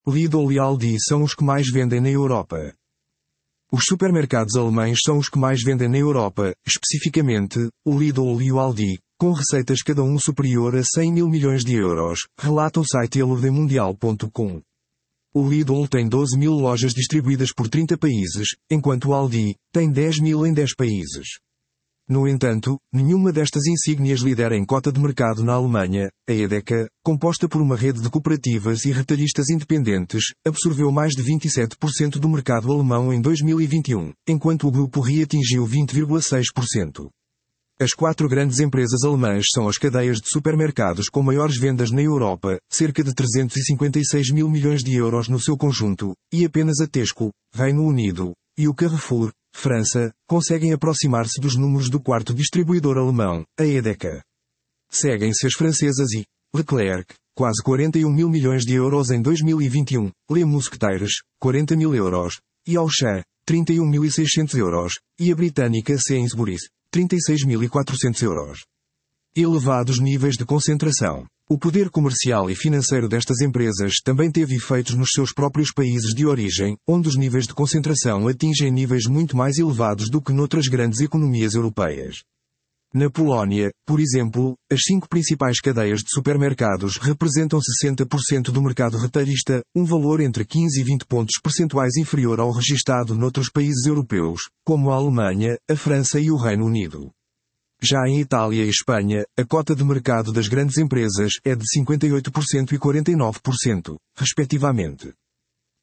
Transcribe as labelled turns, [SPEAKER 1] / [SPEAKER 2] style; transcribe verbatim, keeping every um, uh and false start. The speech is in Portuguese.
[SPEAKER 1] Lidl e Aldi são os que mais vendem na Europa. Os supermercados alemães são os que mais vendem na Europa, especificamente, o Lidl e o Aldi, com receitas cada um superior a cem mil milhões de euros, relata o site elordemundial ponto com. O Lidl tem doze mil lojas distribuídas por trinta países, enquanto o Aldi tem dez mil em dez países. No entanto, nenhuma destas insígnias lidera em cota de mercado na Alemanha. A Edeka, composta por uma rede de cooperativas e retalhistas independentes, absorveu mais de vinte e sete por cento do mercado alemão em dois mil e vinte e um, enquanto o grupo R I atingiu vinte vírgula seis por cento. As quatro grandes empresas alemãs são as cadeias de supermercados com maiores vendas na Europa, cerca de trezentos e cinquenta e seis mil milhões de euros no seu conjunto, e apenas a Tesco, Reino Unido, e o Carrefour, França, conseguem aproximar-se dos números do quarto distribuidor alemão, a Edeka. Seguem-se as francesas e Leclerc, quase quarenta e um mil milhões de euros em dois mil e vinte e um, Les Mousquetaires, quarenta mil euros, e Auchan, trinta e um mil e seiscentos euros, e a britânica Sainsbury's, trinta e seis mil e quatrocentos euros. Elevados níveis de concentração. O poder comercial e financeiro destas empresas também teve efeitos nos seus próprios países de origem, onde os níveis de concentração atingem níveis muito mais elevados do que noutras grandes economias europeias. Na Polónia, por exemplo, as cinco principais cadeias de supermercados representam sessenta por cento do mercado retalhista, um valor entre quinze e vinte pontos percentuais inferior ao registado noutros países europeus, como a Alemanha, a França e o Reino Unido. Já em Itália e Espanha, a cota de mercado das grandes empresas é de cinquenta e oito por cento e quarenta e nove por cento, respectivamente.